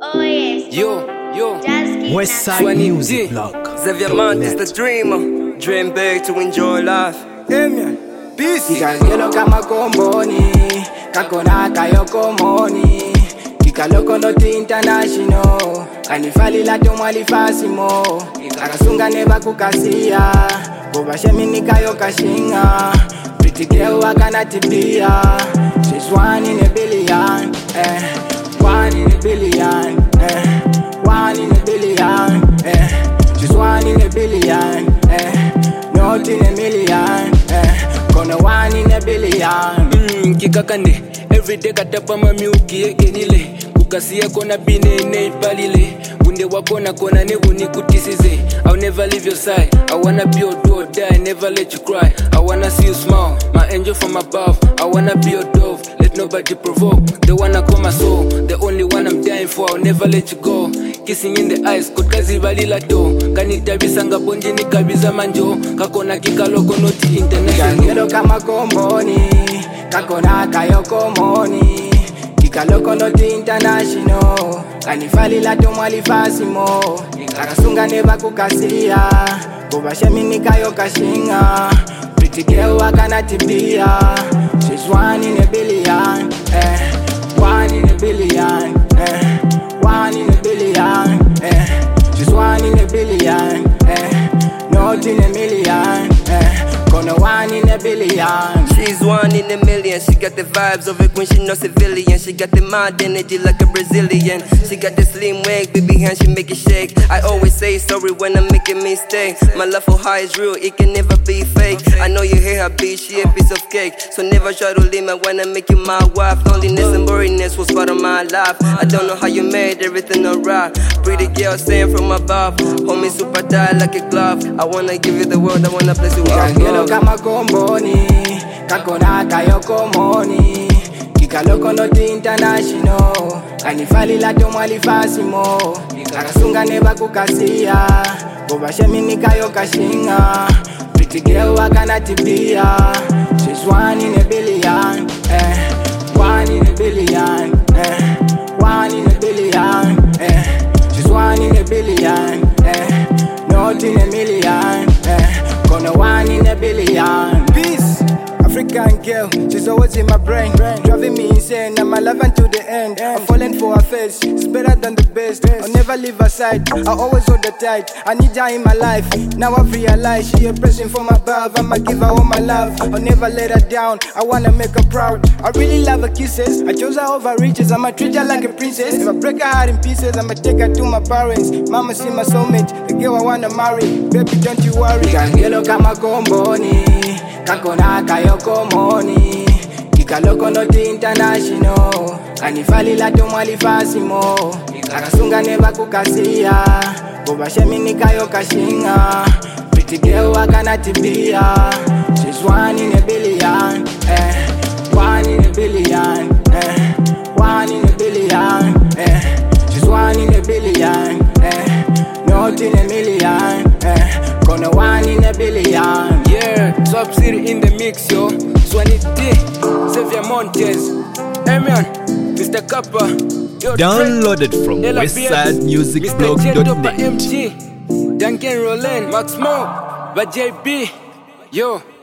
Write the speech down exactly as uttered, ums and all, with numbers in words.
Oh yes. Yo, yo. Westside Music Blog. Xavier Montes, the dreamer. Dream big to enjoy life. Amen. Peace. Kikangelo kama komboni, kakona kayo komoni. Kikaloko noti international, kanifali la tomwali fasimo. Karasunga neba kukasia, boba shemini kayo kashinga. Pretty girl wakana tibia, she's one in a billion, eh. One in a billion, eh. One in a billion, eh. She's one in a billion, eh. Not in a million, eh. Gonna one in a billion. Mm, kikakande, everyday katapa mamiuki egenile. Kukasiya kona bine ne palile. Wunde wakona kona nevu nikutisize. I'll never leave your side. I wanna be your door, die, never let you cry. I wanna see you smile, my angel from above. I wanna be your dove, let nobody provoke. They wanna call my soul, the only one I'm dying for. I'll never let you go. Kissing in the eyes, kokazi balila to. Kanitabisa nga bonje ni kabiza manjo. Kakona kikaloko noti international. Kikangelo kama komboni, kakona kayo komoni. Kikaloko noti international, kanifali la tomwali fasimo. Karasunga neba kukasia, boba shemini kayo kashinga. Pretty girl wakana tibia, she's one in a billion, eh. One in a billion, eh. One in a billion, eh. She's one in a billion, eh. Not in a million, eh. Gonna one in a billion. She's one in a million. She got the vibes of a queen, she no civilian. She got the mad energy like a Brazilian. She got the slim wig, baby hand, she make it shake. I always say sorry when I make a mistake. My love for her is real, it can never be fake. I know you hear her beat, she a piece of cake. So never try to leave me when I make you my wife. Loneliness and boringness was part of my life. I don't know how you made everything alright. Pretty girl saying from above, hold me super tight like a glove. I wanna give you the world, I wanna bless you with Kikangelo kama komboni, kakona kayo komoni. Kikaloko noti international, kanifali la tomwali fasimo. Karasunga neba kukasia, boba shemini kayo kashinga. Pretty girl wakana tibia, she's one in a billion, eh. One in a billion, eh. One in a billion, eh. She's one in a billion, eh. Not in a million, eh. Gonna one in a billion. Peace. African girl, she's always in my brain, driving me insane. I'm alive until the end. I'm falling for her face, it's better than the best. I'll never leave her side, I always hold her tight. I need her in my life, now I've realized she a blessing from above. I'ma give her all my love, I'll never let her down. I wanna make her proud, I really love her kisses. I chose her over riches, I'ma treat her like a princess. If I break her heart in pieces, I'ma take her to my parents. Mama see my soulmate, the girl I wanna marry. Baby, don't you worry. Kikangelo kama komboni, kakona kayo komoni. Kikaloko noti international, kanifali la tomwali fasimo. Karasunga neba kukasia, boba shemini kayo kashinga. Pretty girl wakana tibia, she's one in a billion, eh. One in a billion, eh. One in a billion, eh. She's one in a billion, eh. Not in a million, eh. Gonna one in a billion. Yeah, Top City in the mix, yo. Swanny D, Xavier Montes, Amen, Mister Kappa. Yo, Downloaded from westside music blog dot net. M G, Duncan Roland, Max Mo, J B, yo.